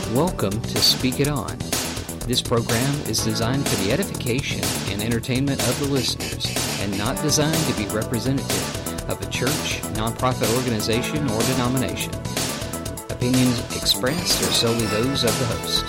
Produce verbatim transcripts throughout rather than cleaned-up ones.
Welcome to Speak It On. This program is designed for the edification and entertainment of the listeners and not designed to be representative of a church, nonprofit organization, or denomination. Opinions expressed are solely those of the host.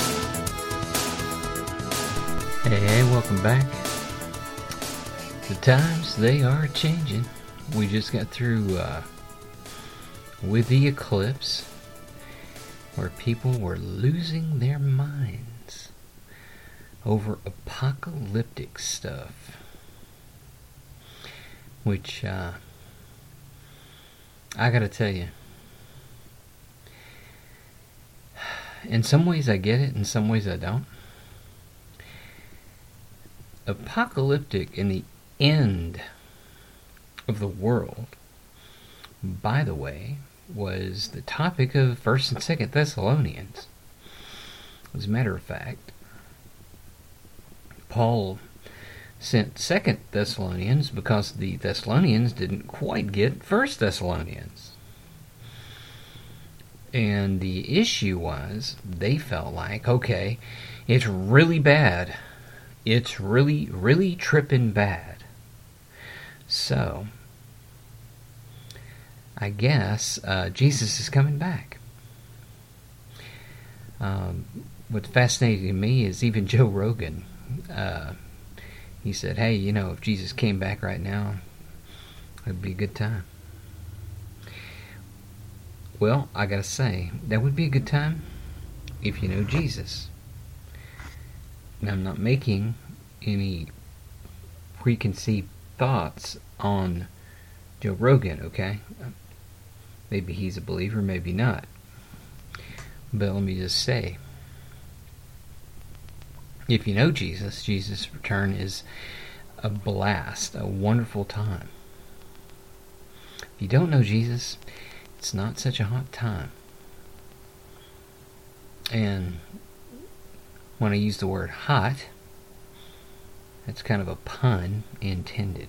Hey, welcome back. The times, they are changing. We just got through uh, with the eclipse, where people were losing their minds over apocalyptic stuff, which uh, I gotta tell you, in some ways I get it, in some ways I don't. Apocalyptic in the end of the world, by the way, was the topic of First and Second Thessalonians. As a matter of fact, Paul sent Second Thessalonians because the Thessalonians didn't quite get First Thessalonians. And the issue was, they felt like, okay, it's really bad. It's really, really tripping bad. So, I guess uh, Jesus is coming back. Um, what's fascinating to me is even Joe Rogan, uh, he said, hey, you know, if Jesus came back right now, it'd be a good time. Well, I gotta say, that would be a good time if you know Jesus. Now, I'm not making any preconceived thoughts on Joe Rogan, okay? Maybe he's a believer, maybe not. But let me just say, if you know Jesus, Jesus' return is a blast, a wonderful time. If you don't know Jesus, it's not such a hot time. And when I use the word hot, that's kind of a pun intended.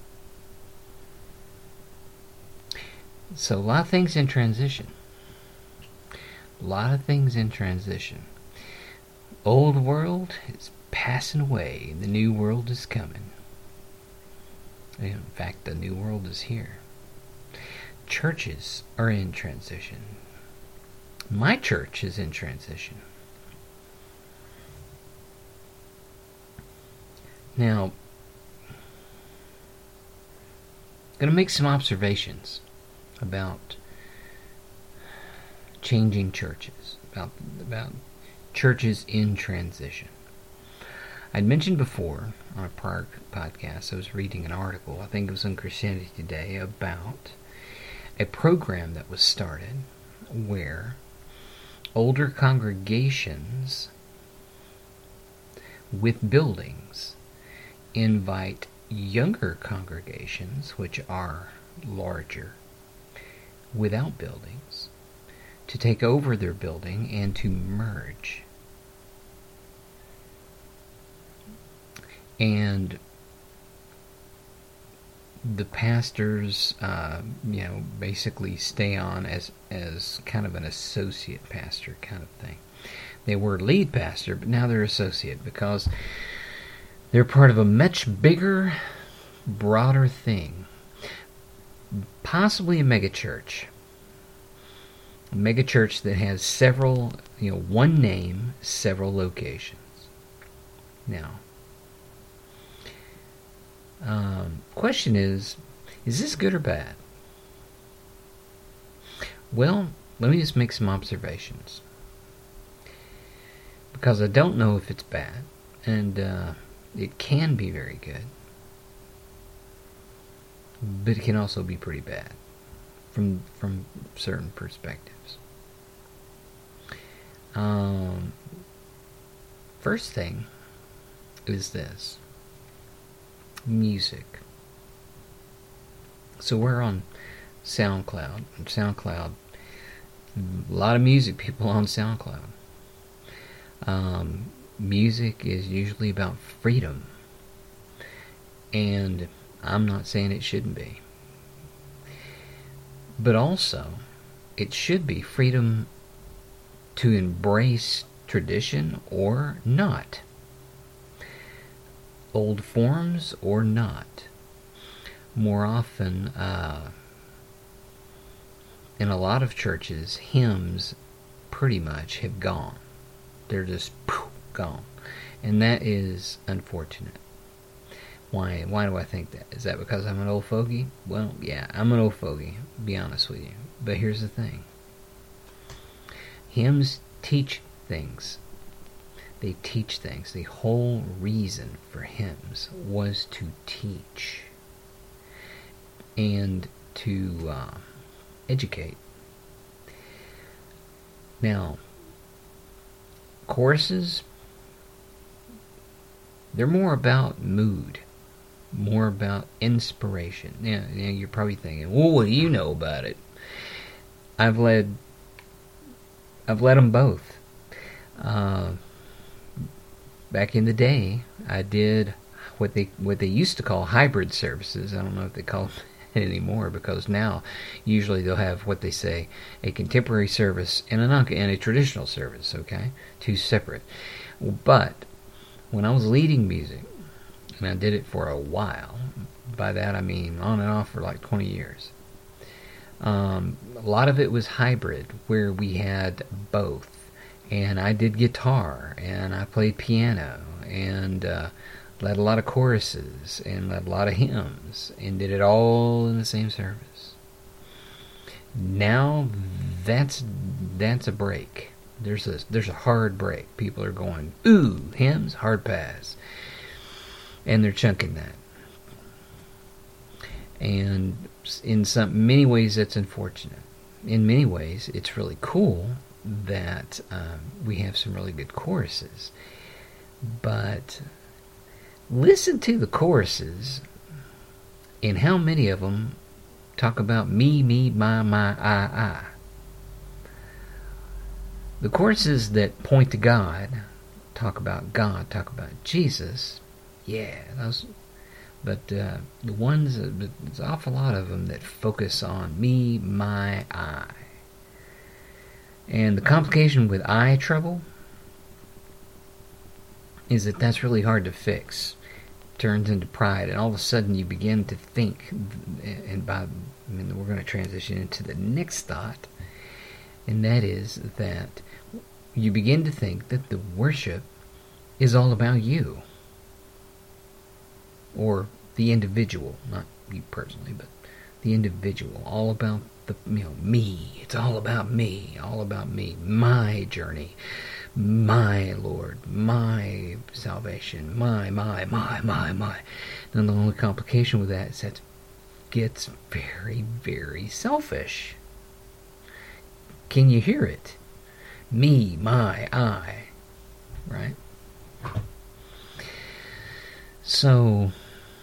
So a lot of things in transition. A lot of things in transition. Old world is passing away. The new world is coming. In fact, the new world is here. Churches are in transition. My church is in transition. Now, I'm going to make some observations about changing churches, about about churches in transition. I'd mentioned before on a prior podcast, I was reading an article, I think it was on Christianity Today, about a program that was started where older congregations with buildings invite younger congregations, which are larger, without buildings, to take over their building and to merge. And the pastors, uh, you know, basically stay on as as kind of an associate pastor kind of thing. They were lead pastor, but now they're associate because they're part of a much bigger, broader thing. Possibly a megachurch. A megachurch that has several, you know, one name, several locations. Now, um, question is, is this good or bad? Well, let me just make some observations. Because I don't know if it's bad, and uh, it can be very good. But it can also be pretty bad from from certain perspectives. Um, first thing is this. Music. So we're on SoundCloud. SoundCloud, a lot of music people on SoundCloud. Um, music is usually about freedom. And I'm not saying it shouldn't be. But also, it should be freedom to embrace tradition or not, old forms or not. More often, uh, in a lot of churches, hymns pretty much have gone. They're just poof, gone. And that is unfortunate. Why Why do I think that? Is that because I'm an old fogey? Well, yeah, I'm an old fogey, to be honest with you. But here's the thing. Hymns teach things. They teach things. The whole reason for hymns was to teach and to uh, educate. Now, choruses, they're more about mood, more about inspiration. Yeah, yeah, you're probably thinking, well, what do you know about it? I've led, I've led them both. Uh, back in the day, I did what they what they used to call hybrid services. I don't know if they call it anymore, because now usually they'll have what they say a contemporary service and a non and a traditional service. Okay, two separate. But when I was leading music, and I did it for a while, by that I mean on and off for like twenty years, um, a lot of it was hybrid, where we had both. And I did guitar, and I played piano, and uh, led a lot of choruses, and led a lot of hymns, and did it all in the same service. Now, that's that's a break. There's a there's a hard break. People are going, ooh, hymns, hard pass, and they're chunking that. And in some many ways, that's unfortunate. In many ways, it's really cool that um, we have some really good choruses. But listen to the choruses, and how many of them talk about me, me, my, my, I, I. The choruses that point to God, talk about God, talk about Jesus, yeah, those. But uh, the ones, there's an awful lot of them that focus on me, my, I. And the complication with eye trouble is that that's really hard to fix. It turns into pride, and all of a sudden you begin to think, and by, I mean, we're going to transition into the next thought, and that is that you begin to think that the worship is all about you, or the individual, not you personally, but the individual, all about the, you know, me. It's all about me, all about me, my journey, my Lord, my salvation, my, my, my, my, my. And the only complication with that is that it gets very, very selfish. Can you hear it? Me, my, I, right? So,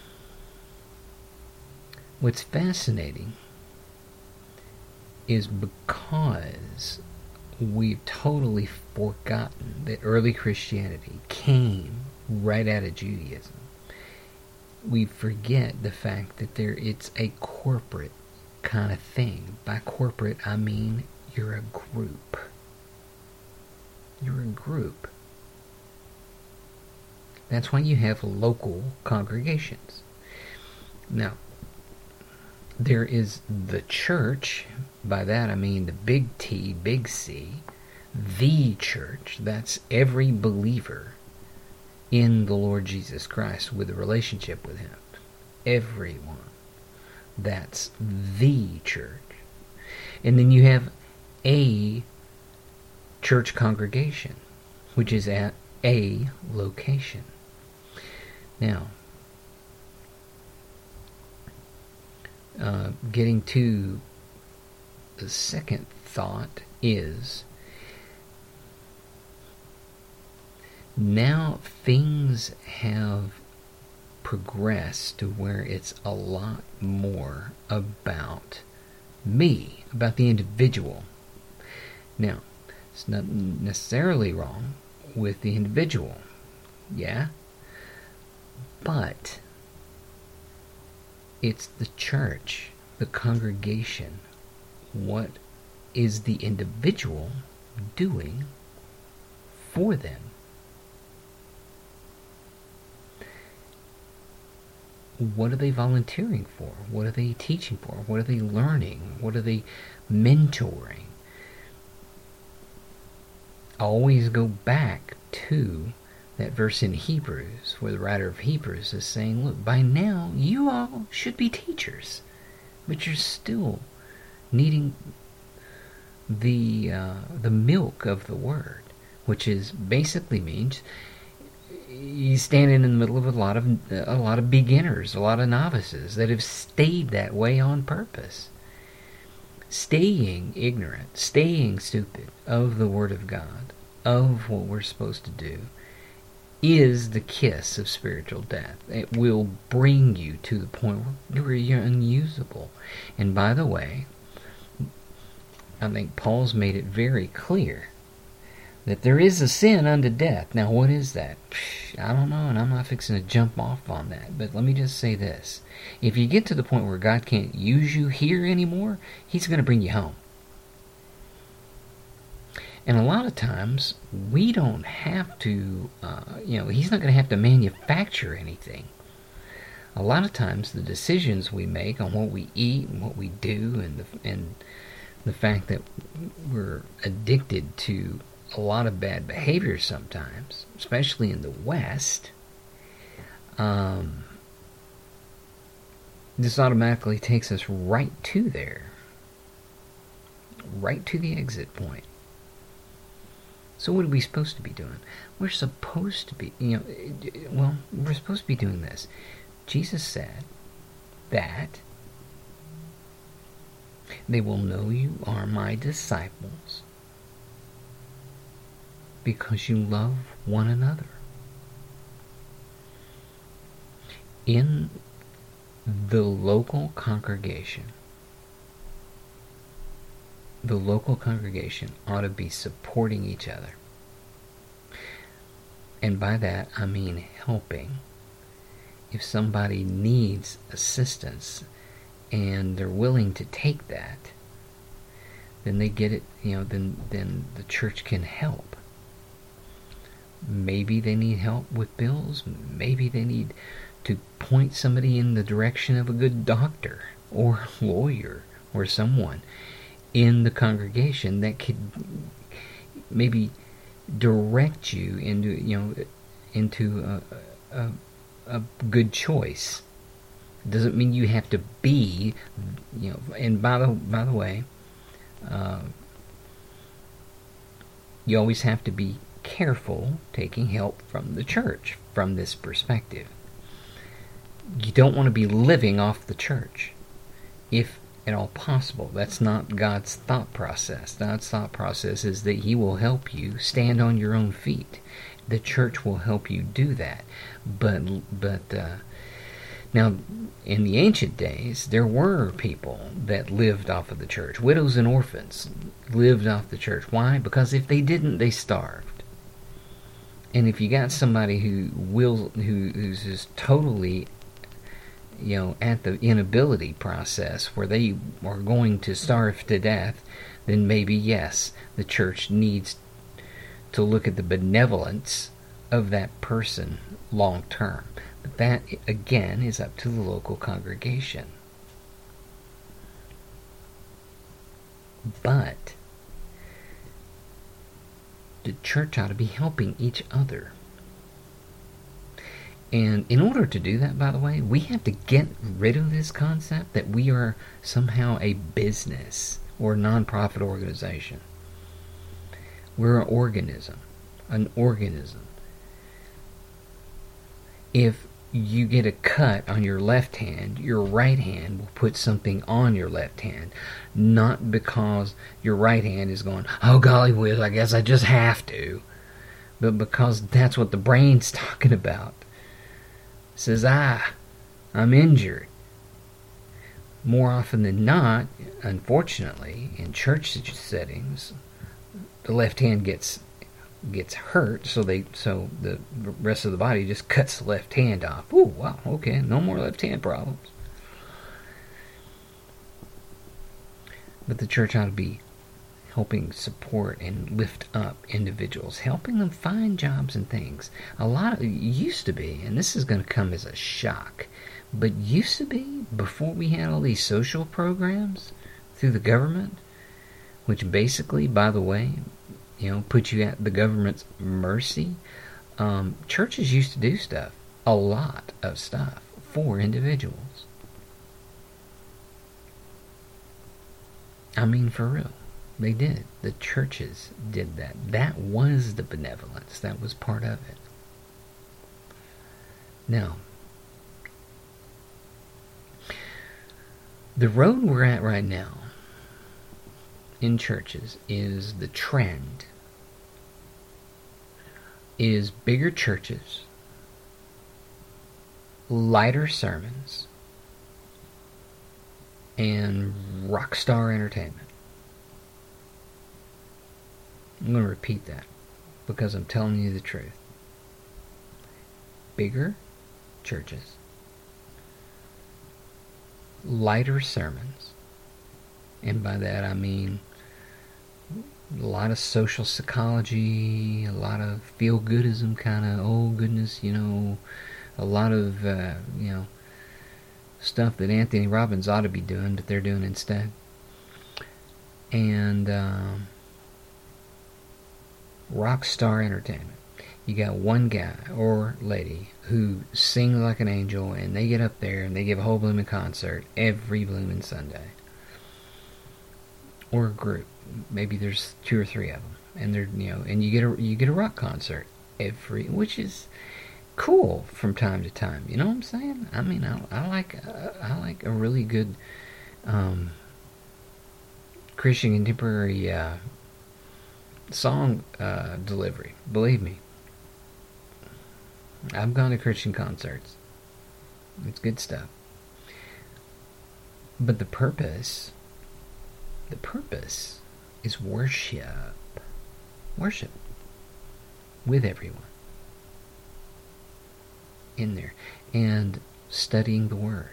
what's fascinating is because we've totally forgotten that early Christianity came right out of Judaism. We forget the fact that there it's a corporate kind of thing. By corporate, I mean you're a group. You're a group. That's why you have local congregations. Now, there is the church. By that I mean the big T, big C, the church. That's every believer in the Lord Jesus Christ with a relationship with Him. Everyone. That's the church. And then you have a church congregation, which is at a location. Now, uh, getting to the second thought is, now things have progressed to where it's a lot more about me, about the individual. Now, it's not necessarily wrong with the individual, yeah? But it's the church, the congregation. What is the individual doing for them? What are they volunteering for? What are they teaching for? What are they learning? What are they mentoring? I always go back to that verse in Hebrews, where the writer of Hebrews is saying, look, by now you all should be teachers, but you're still needing the uh, the milk of the word, which is basically means you standing in the middle of a lot of a lot of beginners, a lot of novices that have stayed that way on purpose, staying ignorant, staying stupid of the Word of God, of what we're supposed to do, is the kiss of spiritual death. It will bring you to the point where you're unusable. And by the way, I think Paul's made it very clear that there is a sin unto death. Now, what is that? I don't know, and I'm not fixing to jump off on that. But let me just say this. If you get to the point where God can't use you here anymore, He's going to bring you home. And a lot of times, we don't have to, uh, you know, He's not going to have to manufacture anything. A lot of times, the decisions we make on what we eat and what we do, and the, and the fact that we're addicted to a lot of bad behavior sometimes, especially in the West, um, this automatically takes us right to there, right to the exit point. So what are we supposed to be doing? We're supposed to be, you know, well, we're supposed to be doing this. Jesus said that they will know you are my disciples because you love one another. In the local congregation, the local congregation ought to be supporting each other. And by that, I mean helping. If somebody needs assistance and they're willing to take that, then they get it, you know, then, then the church can help. Maybe they need help with bills. Maybe they need to point somebody in the direction of a good doctor or lawyer or someone in the congregation that could maybe direct you into, you know, into a, a, a good choice. It doesn't mean you have to be, you know. And by the by the way, uh, you always have to be careful taking help from the church from this perspective. You don't want to be living off the church, if at all possible. That's not God's thought process. God's thought process is that He will help you stand on your own feet. The church will help you do that. But but uh, now, in the ancient days, there were people that lived off of the church. Widows and orphans lived off the church. Why? Because if they didn't, they starved. And if you got somebody who will, who, who's just totally, you know, at the inability process where they are going to starve to death, then maybe, yes, the church needs to look at the benevolence of that person long term. But that, again, is up to the local congregation. But the church ought to be helping each other. And in order to do that, by the way, we have to get rid of this concept that we are somehow a business or a non-profit organization. We're an organism. An organism. If you get a cut on your left hand, your right hand will put something on your left hand. Not because your right hand is going, oh golly whiz, I guess I just have to. But because that's what the brain's talking about. It says, ah, I'm injured. More often than not, unfortunately, in church settings, the left hand gets gets hurt, so they so the rest of the body just cuts the left hand off. Ooh, wow, okay, no more left hand problems. But the church ought to be helping support and lift up individuals, helping them find jobs and things. A lot of it used to be, and this is going to come as a shock, but used to be, before we had all these social programs through the government, which basically, by the way, you know, put you at the government's mercy. Um, churches used to do stuff, a lot of stuff, for individuals. I mean, for real. They did. The churches did that. That was the benevolence. That was part of it. Now, the road we're at right now in churches is the trend is bigger churches, lighter sermons, and rock star entertainment. I'm going to repeat that because I'm telling you the truth. Bigger churches, lighter sermons, and by that I mean a lot of social psychology, a lot of feel-goodism kind of, oh goodness, you know, a lot of, uh, you know, stuff that Anthony Robbins ought to be doing, but they're doing instead. And um, rock star entertainment. You got one guy or lady who sings like an angel, and they get up there and they give a whole blooming concert every blooming Sunday. Or a group. Maybe there's two or three of them, and they're, you know, and you get a you get a rock concert every, which is cool from time to time. You know what I'm saying? I mean, I, I like uh, I like a really good um, Christian contemporary uh, song uh, delivery. Believe me, I've gone to Christian concerts. It's good stuff. But the purpose, the purpose is worship. Worship with everyone in there and studying the Word.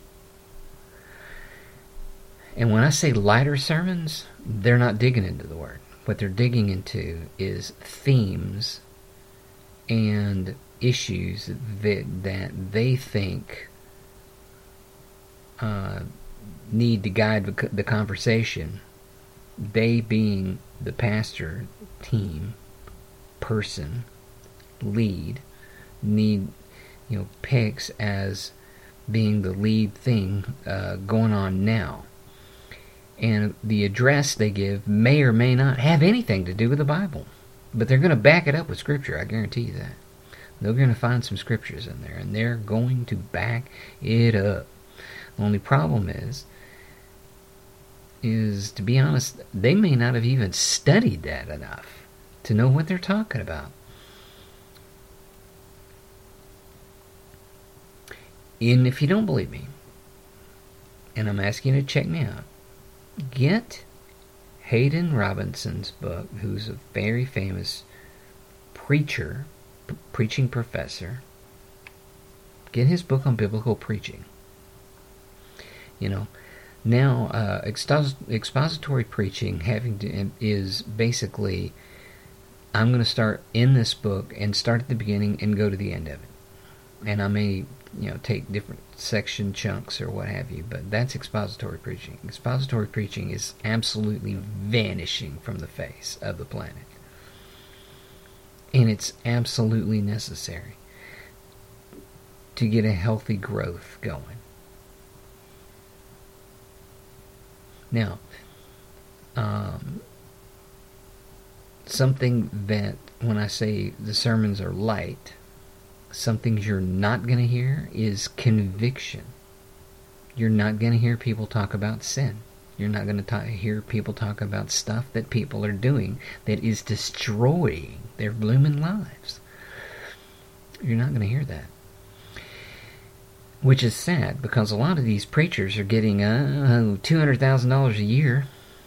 And when I say lighter sermons, they're not digging into the Word. What they're digging into is themes and issues that that they think uh, need to guide the, the conversation. They being the pastor, team, person, lead, need, you know, picks as being the lead thing uh, going on now. And the address they give may or may not have anything to do with the Bible. But they're going to back it up with Scripture, I guarantee you that. They're going to find some Scriptures in there, and they're going to back it up. The only problem is, is, to be honest, they may not have even studied that enough to know what they're talking about. And if you don't believe me, and I'm asking you to check me out, get Hayden Robinson's book, who's a very famous preacher, p- preaching professor. Get his book on biblical preaching. You know, now uh, expos- expository preaching having to, is basically, I'm going to start in this book and start at the beginning and go to the end of it. And I may, you know, take different section chunks or what have you, but that's expository preaching. Expository preaching is absolutely vanishing from the face of the planet. And it's absolutely necessary to get a healthy growth going. Now, um, something that, when I say the sermons are light, some things you're not going to hear is conviction. You're not going to hear people talk about sin. You're not going to hear people talk about stuff that people are doing that is destroying their blooming lives. You're not going to hear that. Which is sad, because a lot of these preachers are getting uh, two hundred thousand dollars a year.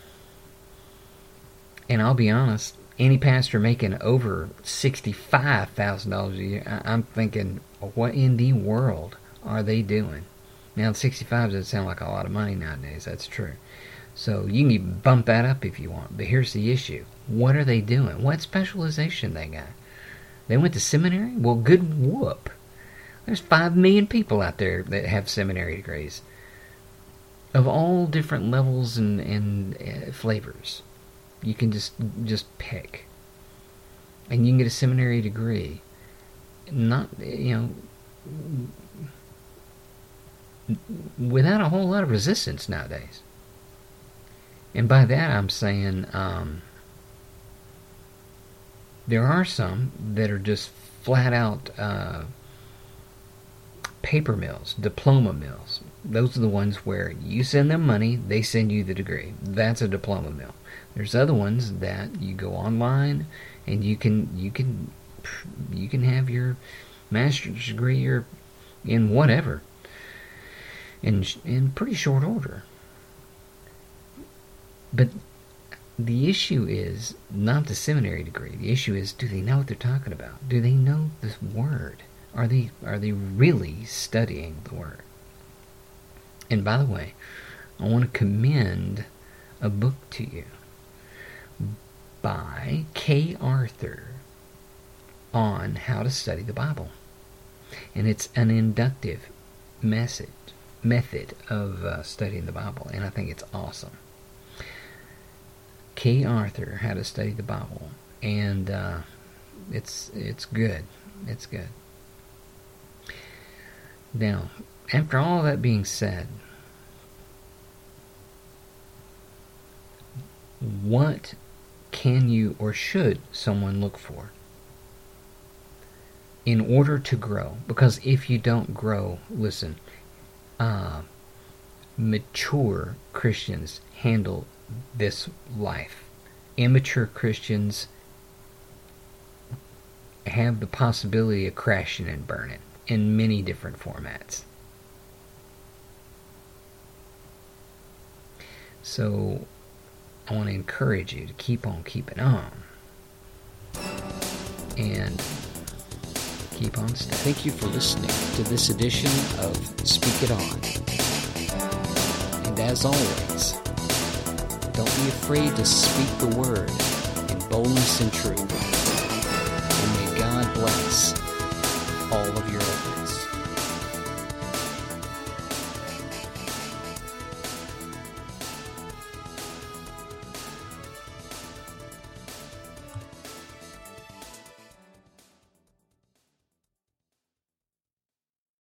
And I'll be honest, any pastor making over sixty-five thousand dollars a year, I'm thinking, what in the world are they doing? Now, sixty-five doesn't sound like a lot of money nowadays, that's true. So you can bump that up if you want. But here's the issue. What are they doing? What specialization they got? They went to seminary? Well, good whoop. There's five million people out there that have seminary degrees of all different levels and, and uh, flavors. You can just just pick. And you can get a seminary degree. Not, you know, without a whole lot of resistance nowadays. And by that I'm saying um, there are some that are just flat out uh, paper mills, diploma mills. Those are the ones where you send them money, they send you the degree. That's a diploma mill. There's other ones that you go online and you can you can you can have your master's degree or in whatever in in pretty short order. But the issue is not the seminary degree. The issue is, do they know what they're talking about? Do they know this word? Are they are they really studying the word? And by the way, I want to commend a book to you by Kay Arthur on how to study the Bible. And it's an inductive message, method of uh, studying the Bible, and I think it's awesome. Kay Arthur, How to Study the Bible, and uh, it's it's good. It's good. Now, after all that being said, what can you or should someone look for in order to grow? Because if you don't grow, listen, uh, mature Christians handle this life. Immature Christians have the possibility of crashing and burning in many different formats. So I want to encourage you to keep on keeping on and keep on staying. Thank you for listening to this edition of Speak It On. And as always, don't be afraid to speak the word in boldness and truth. And may God bless all of your efforts.